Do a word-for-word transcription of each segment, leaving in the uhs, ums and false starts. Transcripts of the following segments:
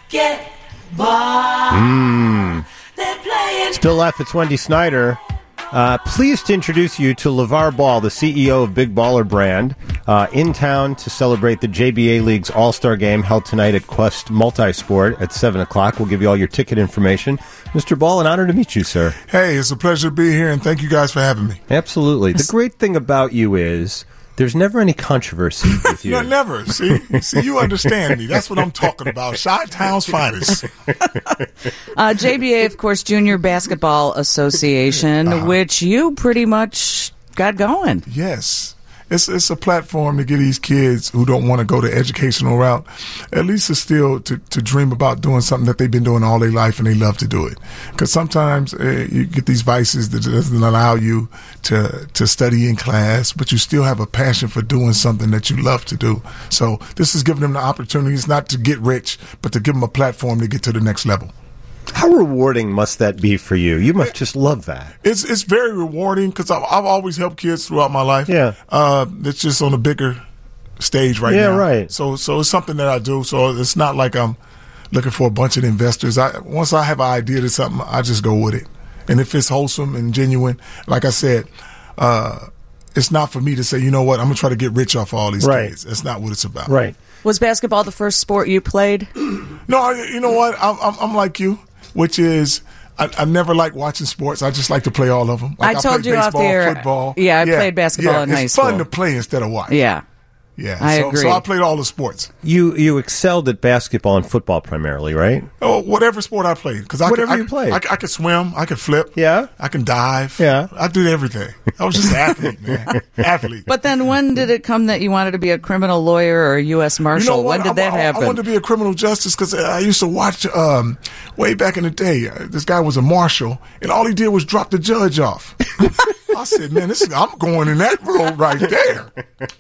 Basketball. Mm. They're playing. Still left, it's Wendy Snyder. Uh, pleased to introduce you to LeVar Ball, the C E O of Big Baller Brand, uh, in town to celebrate the J B A League's All-Star Game held tonight at Quest Multisport at seven o'clock. We'll give you all your ticket information. Mister Ball, an honor to meet you, sir. Hey, it's a pleasure to be here, and thank you guys for having me. Absolutely. The great thing about you is there's never any controversy with you. No, never. See, see, you understand me. That's what I'm talking about. Chi-Town's finest. uh, J B A, of course, Junior Basketball Association, uh-huh. which you pretty much got going. Yes. It's it's a platform to get these kids who don't want to go the educational route, at least it's still to, to dream about doing something that they've been doing all their life and they love to do it. Because sometimes uh, you get these vices that doesn't allow you to to study in class, but you still have a passion for doing something that you love to do. So this is giving them the opportunities not to get rich, but to give them a platform to get to the next level. How rewarding must that be for you? You must just love that. It's it's very rewarding because I've, I've always helped kids throughout my life. Yeah, uh, it's just on a bigger stage right yeah, now. Yeah, right. So so it's something that I do. So it's not like I'm looking for a bunch of investors. I once I have an idea to something, I just go with it. And if it's wholesome and genuine, like I said, uh, it's not for me to say, you know what, I'm gonna try to get rich off all these right. kids. That's not what it's about. Right. Was basketball the first sport you played? No, you know what, I'm, I'm, I'm like you. Which is, I, I never like watching sports. I just like to play all of them. Like I told I you baseball, off the air. Football. Yeah, I yeah, played basketball yeah, in high school. It's fun to play instead of watch. Yeah. Yeah, I so, agree. so I played all the sports. You you excelled at basketball and football primarily, right? Oh, whatever sport I played. Because I whatever could, you I, played. I, I could swim. I could flip. Yeah. I can dive. Yeah. I did everything. I was just an athlete, man. Athlete. But then when did it come that you wanted to be a criminal lawyer or a U S Marshal? You know when did I, that I, happen? I wanted to be a criminal justice because I used to watch um, way back in the day. Uh, this guy was a marshal, and all he did was drop the judge off. I said, man, this is, I'm going in that road right there.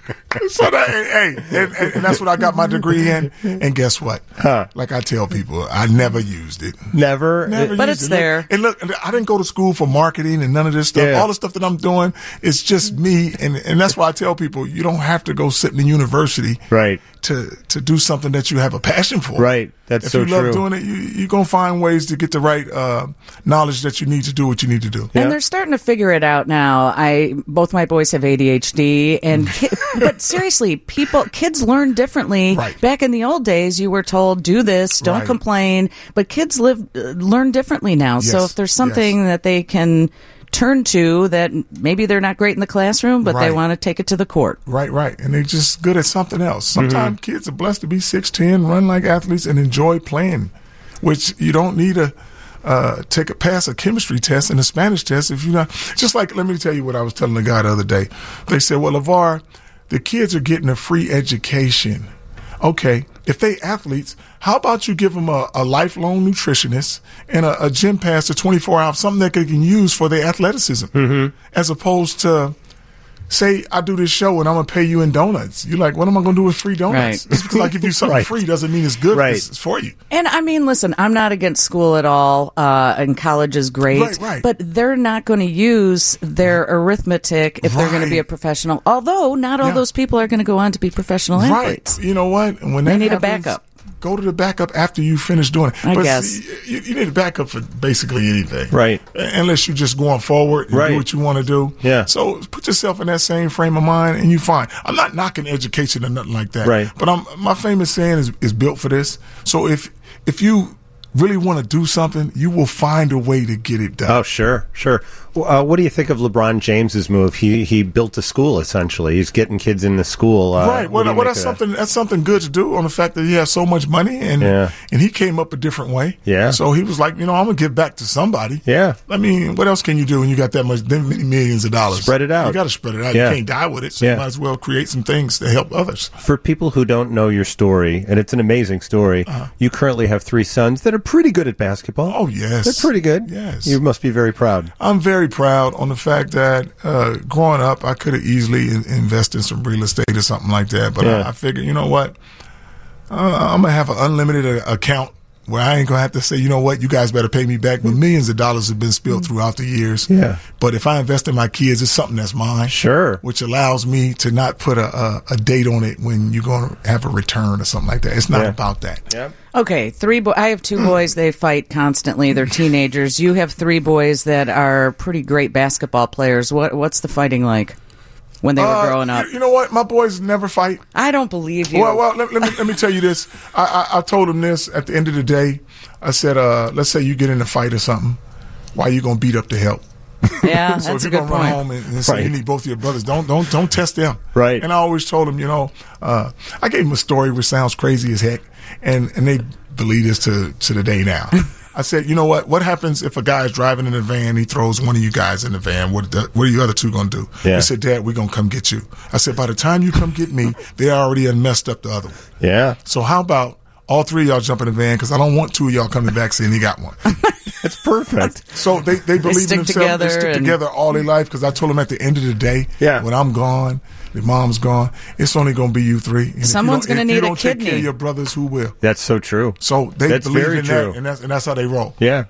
So that, hey, hey and, and, and that's what I got my degree in. And guess what? Huh. Like I tell people, I never used it. Never? Never but used it's it. there. And look, and I didn't go to school for marketing and none of this stuff. Yeah. All the stuff that I'm doing is just me. And, and that's why I tell people, you don't have to go sit in the university right. to, to do something that you have a passion for. Right. That's if so you love true. doing it, you, you're going to find ways to get the right uh, knowledge that you need to do what you need to do. Yeah. And they're starting to figure it out now. I both my boys have A D H D, and ki- but seriously, people, kids learn differently. Right. Back in the old days, you were told do this, don't Right. complain. But kids live uh, learn differently now. So Yes. if there's something Yes. that they can turn to that maybe they're not great in the classroom, but they Right. want to take it to the court. Right, right. And they're just good at something else. Mm-hmm. Sometimes kids are blessed to be six ten, run like athletes, and enjoy playing, which you don't need to uh, take a pass a chemistry test and a Spanish test if you're not. Just like, let me tell you what I was telling the guy the other day. They said, well, LeVar, the kids are getting a free education. Okay, if they athletes, how about you give them a, a lifelong nutritionist and a, a gym pass to twenty-four hours, something that they can use for their athleticism, mm-hmm. as opposed to, say, I do this show and I'm going to pay you in donuts. You're like, what am I going to do with free donuts? Right. Just because I give you something Right. free doesn't mean it's good Right. it's for you. And I mean, listen, I'm not against school at all, uh, and college is great, Right, right. but they're not going to use their arithmetic if they're going to be a Right. professional. Although not all Yeah. those people are going to go on to be professional athletes. Right. You know what? And when They that need a happens, backup. Go to the backup after you finish doing it. I but guess. See, you, you need a backup for basically anything. Right. Unless you're just going forward and Right. do what you want to do. Yeah. So put yourself in that same frame of mind and you fine. I'm not knocking education or nothing like that. Right. But I'm, my famous saying is, is built for this. So if if you really want to do something, you will find a way to get it done. Oh, sure, sure. Uh, what do you think of LeBron James's move? He he built a school essentially. He's getting kids in the school. Uh, Right. what Well, do you well make that's of that? something. That's something good to do. On the fact that he has so much money, and Yeah. and he came up a different way. Yeah. So he was like, you know, I'm gonna give back to somebody. Yeah. I mean, what else can you do when you got that much, that many millions of dollars? Spread it out. You got to spread it out. Yeah. You can't die with it. So Yeah. you might as well create some things to help others. For people who don't know your story, and it's an amazing story, Uh-huh. you currently have three sons that are pretty good at basketball. Oh yes, They're pretty good. Yes. You must be very proud. I'm very proud on the fact that uh, growing up, I could have easily in- invested in some real estate or something like that. But Yeah. I, I figured, you know what? Uh, I'm going to have an unlimited uh, account where I ain't going to have to say, you know what, you guys better pay me back. But millions of dollars have been spilled throughout the years. Yeah. But if I invest in my kids, it's something that's mine. Sure. Which allows me to not put a, a, a date on it when you're going to have a return or something like that. It's not Yeah. about that. Yep. Okay, three. Bo- I have two boys. They fight constantly. They're teenagers. You have three boys that are pretty great basketball players. What What's the fighting like when they were Uh, growing up? You, you know what? My boys never fight. I don't believe you. Well, well let, let, me, let me tell you this. I, I, I told them this at the end of the day. I said, uh, let's say you get in a fight or something. Why are you going to beat up the help? yeah, So that's if a you're good gonna run point. home and, and say Right. you need both of your brothers, don't don't don't test them. Right. And I always told them, you know, uh, I gave them a story which sounds crazy as heck, and and they believe this to to the day now. I said, you know what? What happens if a guy is driving in a van? He throws one of you guys in the van. What the, what are you other two gonna do? Yeah. They said, Dad, we're gonna come get you. I said, by the time you come get me, they already had messed up the other one. Yeah. So how about all three of y'all jump in the van? Because I don't want two of y'all coming back saying he got one. That's perfect. So they, they believe stick in themselves. together They stick and- together all their life because I told them at the end of the day, Yeah. when I'm gone, the mom's gone, it's only going to be you three. And if you Someone's don't- gonna if need you a don't take care kidney. of your brothers, who will? That's so true. So they That's believe very in true. that, and that's, and that's how they roll. Yeah.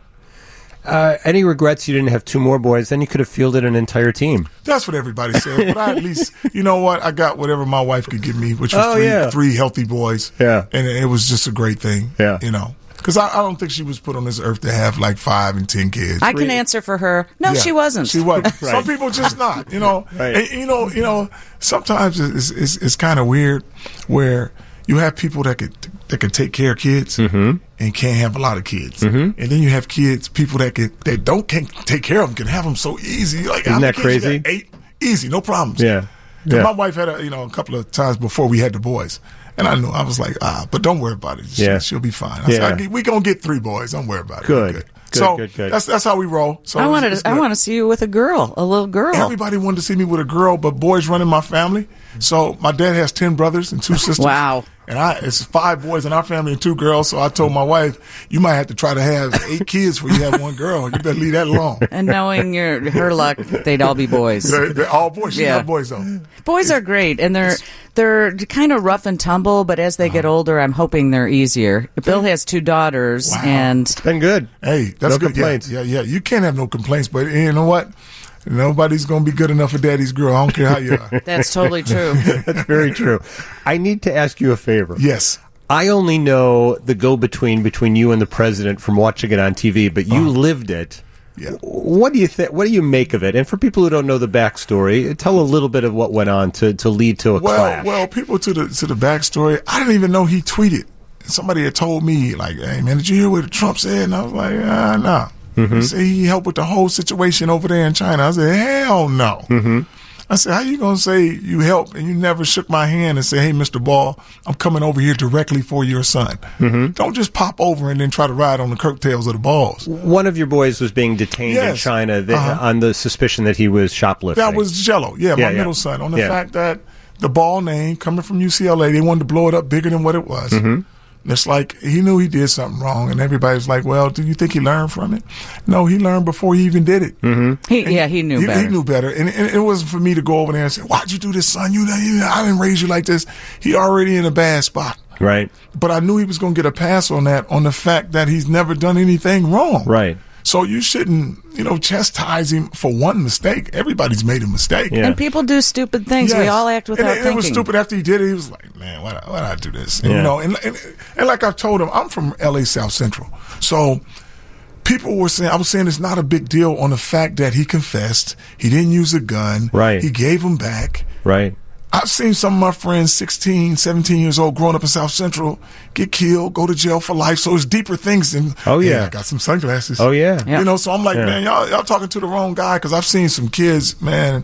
Uh, any regrets you didn't have two more boys? Then you could have fielded an entire team. That's what everybody says. But I at least, you know what? I got whatever my wife could give me, which was Oh, three, yeah. three healthy boys. Yeah. And it was just a great thing. Yeah. You know, because I, I don't think she was put on this earth to have like five and ten kids. I can answer for her. No, Yeah. she wasn't. She wasn't. Right. Some people just not. You know. Right. And, you know. You know. Sometimes it's it's, it's kind of weird where you have people that could that can take care of kids and can't have a lot of kids, mm-hmm. and then you have kids people that can that don't can't take care of them can have them so easy. Like Isn't how many that kids you crazy? got? Eight, easy, no problems. Yeah. 'Cause Yeah. my wife had a you know a couple of times before we had the boys. And I knew I was like, ah, but don't worry about it. She, Yeah. she'll be fine. I Yeah. said, I get, we gonna get three boys. Don't worry about it. Good. We're Good, so good, good. that's that's how we roll. So I it's- wanted. it's To, I good. want to see you with a girl, a little girl. Everybody wanted to see me with a girl, but boys running my family. So my dad has ten brothers and two sisters. Wow. And I, it's five boys in our family and two girls. So I told my wife, you might have to try to have eight kids before you have one girl. You better leave that alone. And knowing your her luck, they'd all be boys. They're, they're all boys. She Yeah. got boys though. Boys are great, and they're they're kind of rough and tumble. But as they get older, I'm hoping they're easier. Bill has two daughters, Wow. and Been good. Hey, that's No good. complaints. Yeah, yeah, yeah. You can't have no complaints, but you know what? Nobody's going to be good enough for daddy's girl. I don't care how you are. that's totally true. That's very true. I need to ask you a favor. Yes. I only know the go-between between you and the president from watching it on T V, but you lived it. Yeah. What do you think? What do you make of it? And for people who don't know the backstory, tell a little bit of what went on to, to lead to a Well, clash. well, people to the to the backstory. I didn't even know he tweeted. Somebody had told me, like, "Hey man, did you hear what Trump said?" And I was like, "Ah, no." Mm-hmm. He said he helped with the whole situation over there in China. I said, "Hell no." Mm-hmm. I said, "How you gonna say you helped and you never shook my hand and say, hey, Mister Ball, I'm coming over here directly for your son. Mm-hmm. Don't just pop over and then try to ride on the coattails of the balls." One of your boys was being detained in Yes. China th- Uh-huh. on the suspicion that he was shoplifting. That was Jello. Yeah, my Yeah, yeah. middle son. On the Yeah. fact that the ball name coming from U C L A, they wanted to blow it up bigger than what it was. Mm-hmm. It's like he knew he did something wrong, and everybody's like, "Well, do you think he learned from it?" No, he learned before he even did it. Mm-hmm. He, yeah, he knew He, better. he knew better, and, and it wasn't for me to go over there and say, "Why'd you do this, son? You, you I didn't raise you like this." He already in a bad spot. Right. But I knew he was going to get a pass on that, on the fact that he's never done anything wrong. Right. So you shouldn't, you know, chastise him for one mistake. Everybody's made a mistake. Yeah. And people do stupid things. We Yes. all act without and it, thinking. it was stupid after he did it. He was like, man, why why did I do this? And, Yeah. You know, and, and and like I told him, I'm from L A South Central. So people were saying, I was saying it's not a big deal on the fact that he confessed. He didn't use a gun. Right. He gave him back. Right. I've seen some of my friends, sixteen, seventeen years old, growing up in South Central, get killed, go to jail for life. So it's deeper things than, Oh, yeah. "Hey, I got some sunglasses." Oh, yeah. Yeah. You know, so I'm like, Yeah. man, y'all, y'all talking to the wrong guy, because I've seen some kids, man,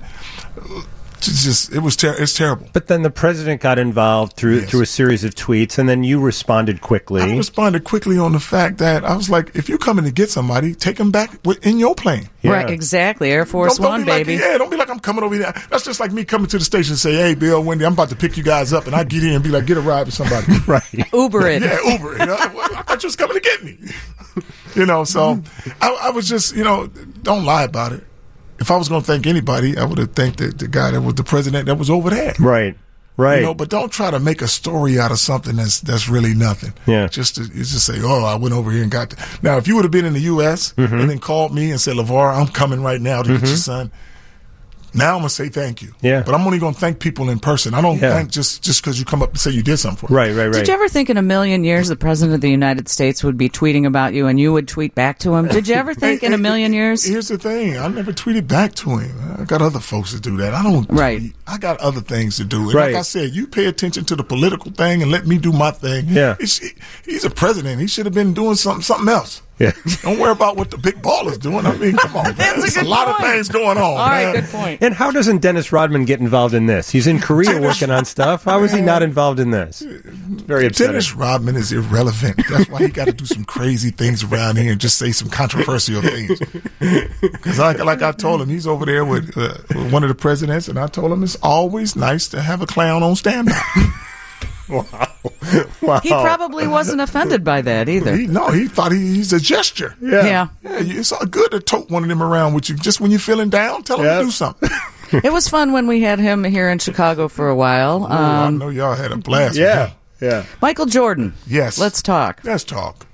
it's just, it was ter- it's terrible. But then the president got involved through Yes. through a series of tweets, and then you responded quickly. I responded quickly on the fact that I was like, if you're coming to get somebody, take them back wi- in your plane. Yeah. Right, exactly. Air Force don't, don't One, be like, baby. yeah, don't be like I'm coming over here. That's just like me coming to the station and say, hey, Bill, Wendy, I'm about to pick you guys up, and I get in and be like, get a ride with somebody. Right. Uber it. Yeah, Uber. You know, I thought you was coming to get me. You know, so I, I was just, you know, don't lie about it. If I was going to thank anybody, I would have thanked the, the guy that was the president that was over there. Right. Right. You know, but don't try to make a story out of something that's that's really nothing. Yeah. Just to it's just say, oh, I went over here and got the. Now, if you would have been in the U S Mm-hmm. and then called me and said, LeVar, I'm coming right now to Mm-hmm. get your son. Now I'm going to say thank you. Yeah. But I'm only going to thank people in person. I don't Yeah. thank just just because you come up and say you did something for me. Right, right, right. Did you ever think in a million years the President of the United States would be tweeting about you and you would tweet back to him? Did you ever think Hey, in a hey, million years? Here's the thing. I never tweeted back to him. I got other folks to do that. I don't Right. tweet. I got other things to do. And Right. like I said, you pay attention to the political thing and let me do my thing. Yeah. It's, he's a president. He should have been doing something something else. Yeah. Don't worry about what the big ball is doing. I mean, come on, man. That's a There's a, good lot point. of things going on. All right, man. good point. And how doesn't Dennis Rodman get involved in this? He's in Korea working on stuff. How is he not involved in this? It's very upsetting. Dennis Rodman is irrelevant. That's why he got to do some crazy things around here and just say some controversial things. Because like, like I told him, he's over there with uh, one of the presidents, and I told him it's always nice to have a clown on standby. Wow. Wow. He probably wasn't offended by that either. He, no, he thought he, he's a gesture. Yeah. Yeah. Yeah, you- it's all good to tote one of them around with you. Just when you're feeling down, tell him Yep. to do something. It was fun when we had him here in Chicago for a while. Oh, I Um, know y'all had a blast. Yeah. With him. Yeah. Michael Jordan. Yes. Let's talk. Let's talk.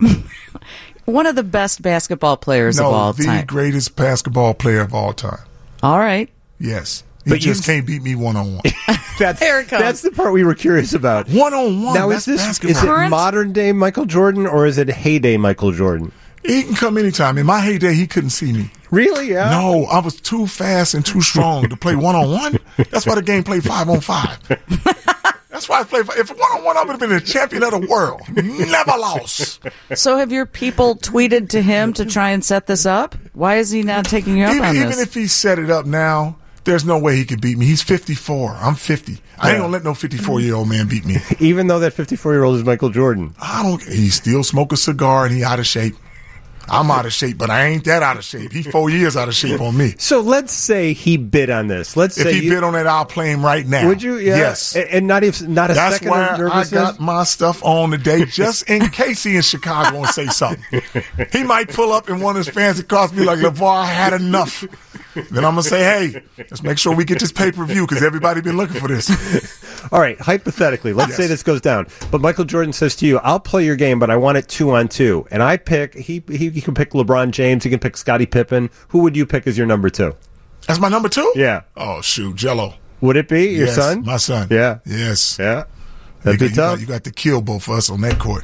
One of the best basketball players no, of all the time. greatest basketball player of all time. All right. Yes. He But you- just can't beat me one on one. That's, Here it comes. that's the part we were curious about. One on one. Now, That's is this basketball. is it Current? modern day Michael Jordan or is it heyday Michael Jordan? He can come anytime. In my heyday, he couldn't see me. Really? Yeah. No, I was too fast and too strong to play one on one. That's why the game played five on five. That's why I played. If one on one, I would have been the champion of the world. Never lost. So have your people tweeted to him to try and set this up? Why is he not taking you up Even, on even this? if he set it up now, there's no way he could beat me. He's fifty-four. I'm fifty. I ain't Yeah. gonna let no fifty-four-year-old man beat me. Even though that fifty-four-year-old is Michael Jordan. I don't. He still smoke a cigar and he out of shape. I'm out of shape, but I ain't that out of shape. He four years out of shape on me. So let's say he bid on this. Let's If say he you, bid on it, I'll play him right now. would you? Yeah. Yes. And, and not even not a That's second why of I nervousness. got my stuff on today, just in case he in Chicago and say something. He might pull up and one of his fans across me like, LeVar, I had enough. Then I'm gonna say, hey, let's make sure we get this pay per view because everybody been looking for this. All right, hypothetically, let's Yes. say this goes down. But Michael Jordan says to you, I'll play your game, but I want it two on two. And I pick, he, he, he can pick LeBron James, he can pick Scottie Pippen. Who would you pick as your number two? That's my number two. Yeah. Oh shoot, Jello. Would it be your Yes, son? my son. Yeah. Yes. Yeah. You That'd got, be you, tough. got, you got to kill both of us on that court.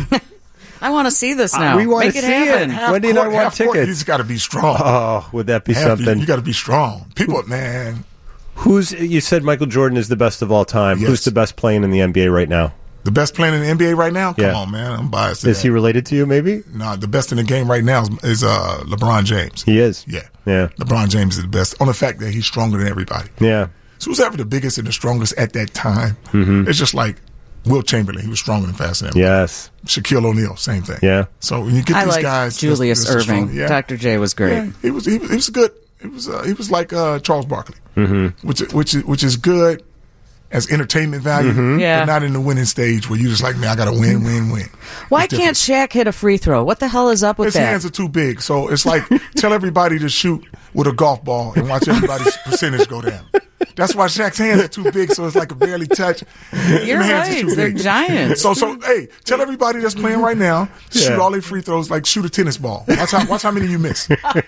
I want to see this now. we wanna Make it see it. happen. Half- When do you not want half court, tickets? You just got to be strong. Oh, would that be Half- something? You got to be strong. People, man. Who's you said Michael Jordan is the best of all time? Yes. Who's the best playing in the N B A right now? The best player in the N B A right now? Come Yeah. on, man. I'm biased. to Is that. he related to you? Maybe No, the best in the game right now is, is uh, LeBron James. he is. Yeah. Yeah. LeBron James is the best on the fact that he's stronger than everybody. Yeah. So who's ever the biggest and the strongest at that time? Mm-hmm. It's just like Will Chamberlain. He was stronger and faster than everybody. Yes. Shaquille O'Neal, same thing. Yeah. So when you get I these like guys, Julius that's- that's Irving. strong. Yeah. Doctor J was great. Yeah, he was. He was. He was good. He was. Uh, he was like uh, Charles Barkley, mm-hmm. which which is which is good as entertainment value, Mm-hmm. Yeah. but not in the winning stage where you just like, man, I got to win, win, win. Why It's can't Shaq hit a free throw? What the hell is up with His that? hands are too big, so it's like tell everybody to shoot with a golf ball and watch everybody's percentage go down. That's why Shaq's hands are too big, so it's like a barely touch. You're Them hands are right. too They're big. giants. So, so hey, tell everybody that's playing right now, shoot Yeah. all their free throws like shoot a tennis ball. Watch how watch how many you miss.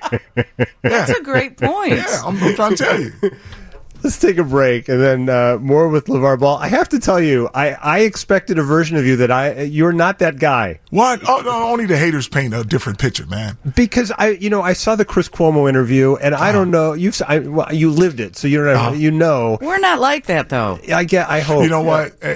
That's a great point. Yeah, I'm, I'm trying to tell you. Let's take a break and then uh, more with LeVar Ball. I have to tell you, I, I expected a version of you that I you're not that guy. What? Oh, no, only the haters paint a different picture, man. Because I, you know, I saw the Chris Cuomo interview, and I don't know. You've, I, well, you lived it, so you don't know. Uh-huh. You know. We're not like that, though. I get. I hope. You know what? Uh,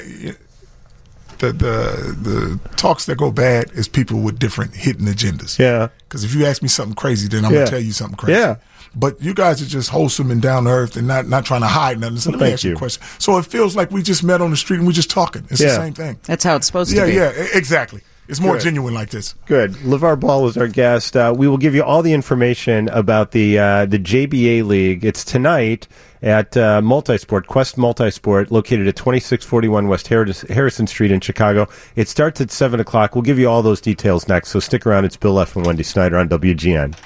The the the talks that go bad is people with different hidden agendas. Yeah. Because if you ask me something crazy, then I'm Yeah. gonna tell you something crazy. Yeah. But you guys are just wholesome and down to earth and not, not trying to hide nothing. So let me Thank ask you you. a question. So it feels like we just met on the street and we're just talking. It's Yeah. the same thing. That's how it's supposed Yeah, to be. yeah, e- exactly. It's more Good. genuine like this. Good. LeVar Ball is our guest. Uh, we will give you all the information about the uh, the J B A League. It's tonight at uh, Multisport, Quest Multisport, located at twenty-six forty-one West Harris- Harrison Street in Chicago. It starts at seven o'clock. We'll give you all those details next, so stick around. It's Bill F. and Wendy Snyder on W G N.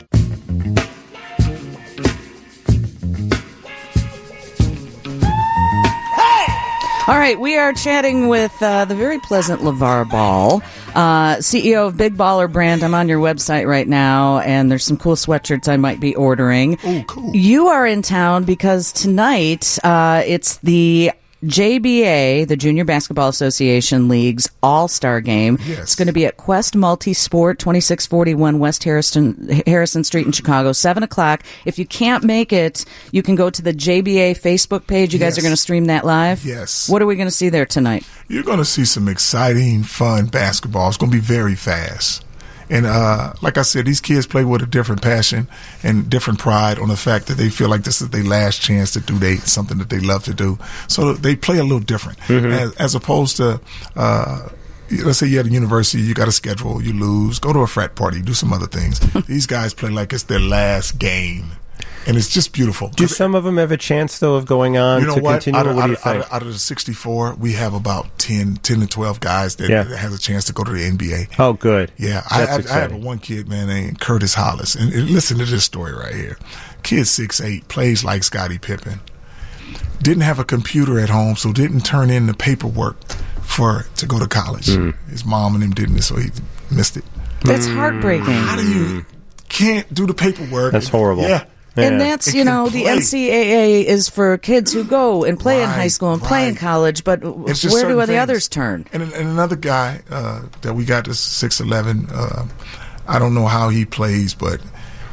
All right, we are chatting with uh, the very pleasant LeVar Ball, uh, C E O of Big Baller Brand. I'm on your website right now, and there's some cool sweatshirts I might be ordering. Oh, cool. You are in town because tonight uh, it's the J B A, the Junior Basketball Association League's All-Star Game. Yes. It's going to be at Quest Multisport, twenty-six forty-one West Harrison, Harrison Street in Chicago, seven o'clock. If you can't make it, you can go to the J B A Facebook page. You guys Yes. are going to stream that live? Yes. What are we going to see there tonight? You're going to see some exciting, fun basketball. It's going to be very fast. And uh, like I said, these kids play with a different passion and different pride on the fact that they feel like this is their last chance to do they, something that they love to do. So they play a little different, mm-hmm. as, as opposed to, uh, let's say you're at a university, you got a schedule, you lose, go to a frat party, do some other things. These guys play like it's their last game. And it's just beautiful. Do some of them have a chance, though, of going on you know to what? continue? Out of, what do you out, of, think? out, of, out of the sixty-four, we have about ten, ten to twelve guys that, Yeah. that has a chance to go to the N B A. Oh, good. Yeah, I, That's I, I have exciting. one kid, man, named Curtis Hollis. And, and listen to this story right here. Kid six eight, plays like Scottie Pippen. Didn't have a computer at home, so didn't turn in the paperwork for to go to college. Mm. His mom and him didn't, so he missed it. That's heartbreaking. How do you can't do the paperwork? That's horrible. Yeah. And Yeah. that's, It you can know, the play. N C double A is for kids who go and play in Right, high school and play in right. college, but It's just where do certain the things. others turn? And, and another guy uh, that we got, this six eleven, uh, I don't know how he plays, but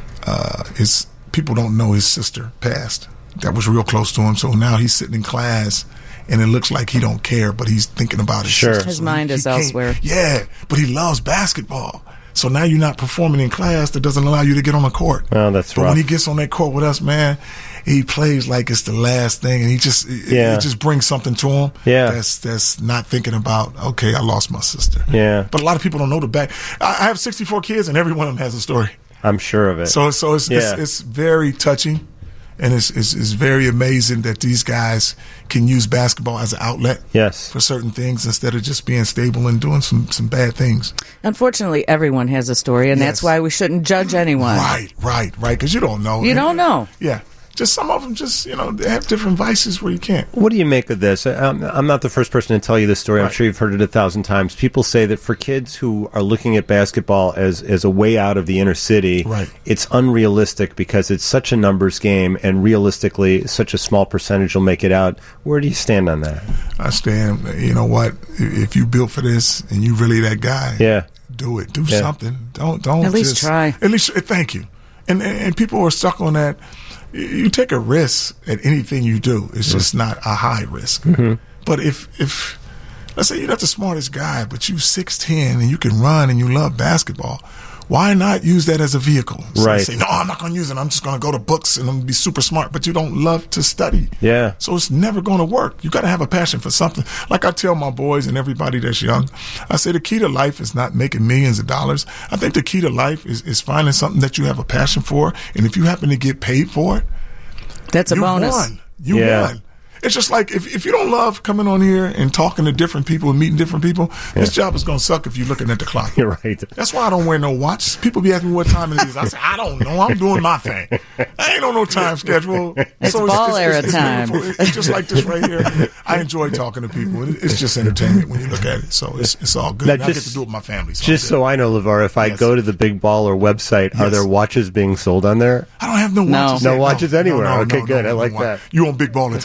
uh, his people don't know his sister passed. That was real close to him. So now he's sitting in class, and it looks like he don't care, but he's thinking about his Sure. sister. His So mind he- is he can't- elsewhere. Yeah, but he loves basketball. So now you're not performing in class. That doesn't allow you to get on the court. Oh, that's But rough. when he gets on that court with us, man, he plays like it's the last thing, and he just it, Yeah. it just brings something to him. Yeah. that's that's not thinking about, okay, I lost my sister. Yeah. But a lot of people don't know the back. I I have sixty-four kids, and every one of them has a story. I'm sure of it. So so it's Yeah. it's, it's very touching, and it's, it's it's very amazing that these guys can use basketball as an outlet Yes. for certain things instead of just being stable and doing some some bad things. Unfortunately, everyone has a story, and that's Yes. why we shouldn't judge anyone. Right, right, right. Because you don't know. You don't know. Yeah. Just some of them, just you know, they have different vices where you can't. What do you make of this? I'm, I'm not the first person to tell you this story. I'm Right. sure you've heard it a thousand times. People say that for kids who are looking at basketball as, as a way out of the inner city, Right. it's unrealistic because it's such a numbers game, and realistically, such a small percentage will make it out. Where do you stand on that? I stand. You know what? If you built for this and you really that guy, Yeah. do it. Do Yeah. something. Don't don't At least just- try. At least uh, thank you. And, and and people are stuck on that. You- You take a risk at anything you do. It's just not a high risk. Mm-hmm. But if if let's say you're not the smartest guy, but you six ten and you can run and you love basketball, why not use that as a vehicle? So Right. Say, no, I'm not going to use it. I'm just going to go to books and I'm going to be super smart. But you don't love to study. Yeah. So it's never going to work. You got to have a passion for something. Like I tell my boys and everybody that's young, I say the key to life is not making millions of dollars. I think the key to life is, is finding something that you have a passion for. And if you happen to get paid for it, That's a you bonus. won. You Yeah. won. It's just like if, if you don't love coming on here and talking to different people and meeting different people, this job is going to suck if you're looking at the clock. You're right. That's why I don't wear no watch. People be asking me what time it is. I say, I don't know. I'm doing my thing. I ain't on no time schedule. It's ball era time. beautiful. It's just like this right here. I enjoy talking to people. It- It's just entertainment when you look at it. So it's it's all good. Now, And I get just- to do it with my family. So Just so I know, LeVar, if I Yes. go to the Big Baller website, are Yes. there watches being sold on there? I don't have no No. watches. No yet. watches anywhere. Okay, good. I like watch. that. You on Big Baller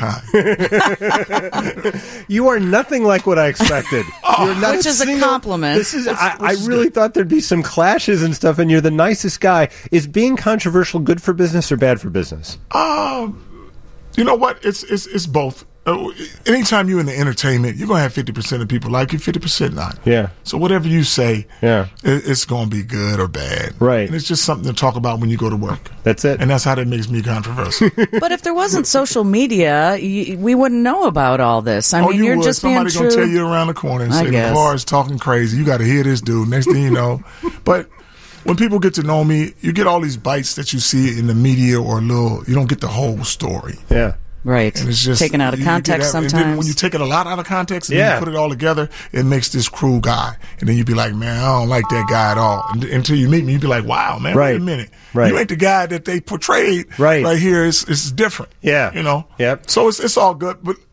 time. You are nothing like what I expected. You're not Which is a single- compliment. This is. I, I which is really good. thought there'd be some clashes and stuff, and you're the nicest guy. Is being controversial good for business or bad for business? Um, you know what? It's it's it's both. Uh, anytime you're in the entertainment, you're gonna have fifty percent of people like you, fifty percent not. Yeah. So whatever you say, Yeah. it, it's gonna be good or bad. Right. And it's just something to talk about when you go to work. That's it. And that's how that makes me controversial. But if there wasn't social media, y- we wouldn't know about all this. I oh, mean, you you're would. just being Somebody true. gonna tell you around the corner and I say guess. the car is talking crazy. You got to hear this dude. Next thing you know, but. When people get to know me, you get all these bites that you see in the media or a little. You don't get the whole story. Yeah. Right. And it's just Taken out of you- you get context that- and sometimes. then when you take it a lot out of context and Yeah. then you put it all together, it makes this cruel guy. And then you be like, man, I don't like that guy at all. And, until you meet me, you be like, wow, man, Right. wait a minute. Right. You ain't the guy that they portrayed Right. right here. It's, it's different. Yeah. You know? Yep. So it's, it's all good. But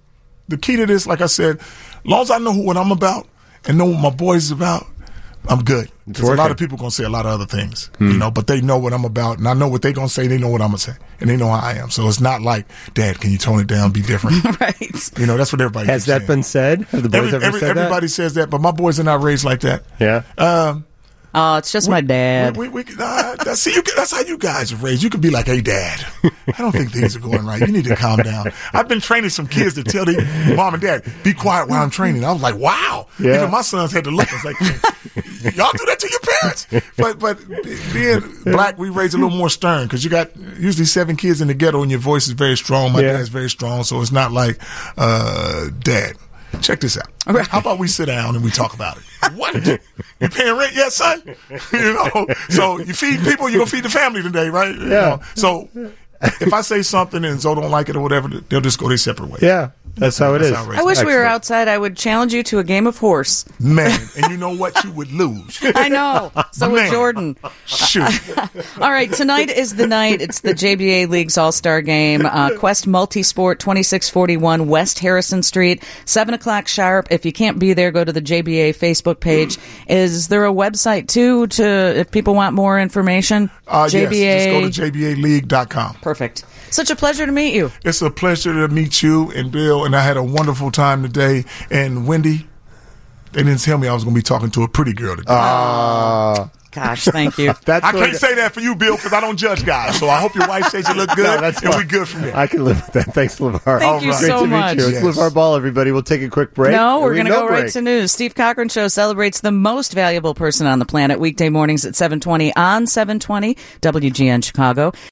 the key to this, like I said, as long as I know who, what I'm about and know what my boys is about, I'm good. Because a lot of people going to say a lot of other things, hmm. you know, but they know what I'm about, and I know what they're going to say. They know what I'm going to say, and they know how I am. So it's not like, Dad, can you tone it down, be different? Right. You know, that's what everybody Has that saying. been said? Have the boys Every, ever every, said everybody that? says that, but my boys are not raised like that. Yeah. Um, Oh, it's just we, my dad. We, we, we, uh, that's, see, you, that's how you guys are raised. You could be like, hey, Dad, I don't think things are going right. You need to calm down. I've been training some kids to tell their mom and dad, be quiet while I'm training. I was like, wow. Yeah. Even my sons had to look. I was like, y'all do that to your parents. But but being black, we raise a little more stern because you got usually seven kids in the ghetto and your voice is very strong. My yeah. dad's very strong. So it's not like, uh, Dad, check this out. Right. How about we sit down and we talk about it? What? You paying rent yet, son? You know, so you feed people, you're going to feed the family today, right? You yeah. know? So if I say something and Zoe don't like it or whatever, they'll just go their separate ways. Yeah. That's how it That's is. how I wish Excellent. we were outside. I would challenge you to a game of horse. Man, and you know what? You would lose. I know. So would Man. Jordan. Shoot. All right, tonight is the night. It's the J B A League's All-Star Game. Uh, Quest Multisport, twenty-six forty-one West Harrison Street, seven o'clock sharp. If you can't be there, go to the J B A Facebook page. Is there a website, too, to if people want more information? Uh, J B A Yes, just go to J B A league dot com. Perfect. Such a pleasure to meet you. It's a pleasure to meet you and Bill, and I had a wonderful time today. And Wendy, they didn't tell me I was going to be talking to a pretty girl today. Uh, Gosh, thank you. that's I really can't say that for you, Bill, because I don't judge guys. So I hope your wife says you look good, No, that's and fine. we're good from there. I can live with that. Thanks, LeVar. Thank All you right. so Great to much. meet you. It's Yes. LeVar Ball, everybody. We'll take a quick break. No, we're I mean, going to no go break. right to news. Steve Cochran Show celebrates the most valuable person on the planet weekday mornings at seven twenty on seven twenty W G N Chicago.